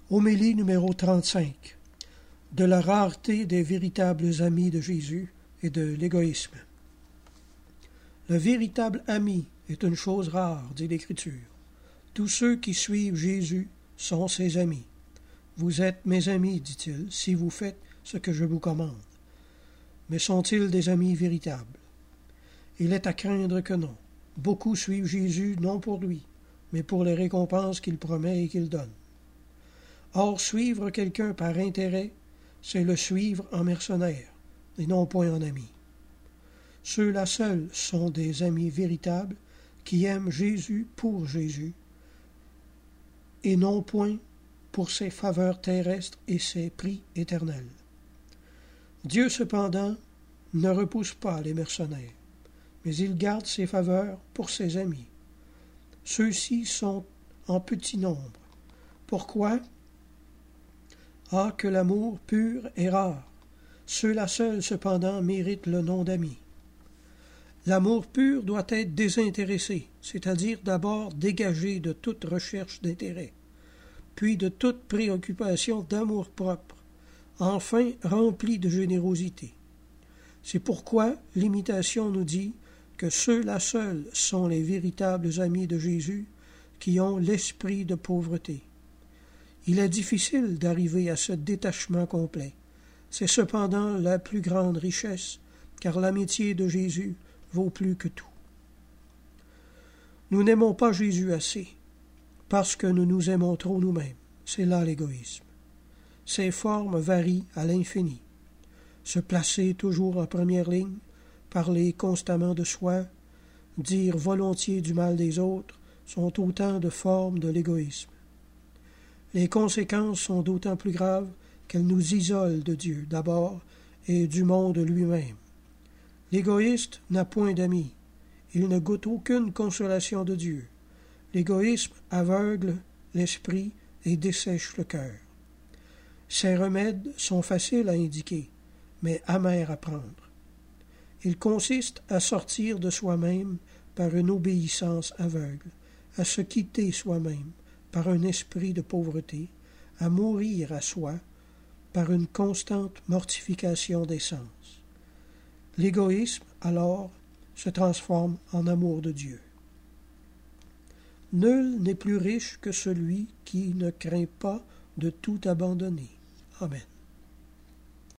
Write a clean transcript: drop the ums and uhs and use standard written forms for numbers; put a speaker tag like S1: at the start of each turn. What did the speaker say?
S1: Homélie numéro 35. De la rareté des véritables amis de Jésus et de l'égoïsme. Le véritable ami est une chose rare, dit l'Écriture. Tous ceux qui suivent Jésus sont ses amis. Vous êtes mes amis, dit-il, si vous faites ce que je vous commande. Mais sont-ils des amis véritables? Il est à craindre que non. Beaucoup suivent Jésus non pour lui, mais pour les récompenses qu'il promet et qu'il donne. Or, suivre quelqu'un par intérêt, c'est le suivre en mercenaire, et non point en ami. Ceux-là seuls sont des amis véritables qui aiment Jésus pour Jésus, et non point pour ses faveurs terrestres et ses prix éternels. Dieu, cependant, ne repousse pas les mercenaires, mais il garde ses faveurs pour ses amis. Ceux-ci sont en petit nombre. Pourquoi? Ah, que l'amour pur est rare. Ceux-là seuls, cependant, méritent le nom d'amis. L'amour pur doit être désintéressé, c'est-à-dire d'abord dégagé de toute recherche d'intérêt, puis de toute préoccupation d'amour-propre, enfin rempli de générosité. C'est pourquoi l'imitation nous dit que ceux-là seuls sont les véritables amis de Jésus qui ont l'esprit de pauvreté. Il est difficile d'arriver à ce détachement complet. C'est cependant la plus grande richesse, car l'amitié de Jésus vaut plus que tout. Nous n'aimons pas Jésus assez, parce que nous nous aimons trop nous-mêmes. C'est là l'égoïsme. Ses formes varient à l'infini. Se placer toujours en première ligne, parler constamment de soi, dire volontiers du mal des autres, sont autant de formes de l'égoïsme. Les conséquences sont d'autant plus graves qu'elles nous isolent de Dieu, d'abord, et du monde lui-même. L'égoïste n'a point d'amis. Il ne goûte aucune consolation de Dieu. L'égoïsme aveugle l'esprit et dessèche le cœur. Ces remèdes sont faciles à indiquer, mais amers à prendre. Ils consistent à sortir de soi-même par une obéissance aveugle, à se quitter soi-même par un esprit de pauvreté, à mourir à soi par une constante mortification des sens. L'égoïsme, alors, se transforme en amour de Dieu. Nul n'est plus riche que celui qui ne craint pas de tout abandonner. Amen.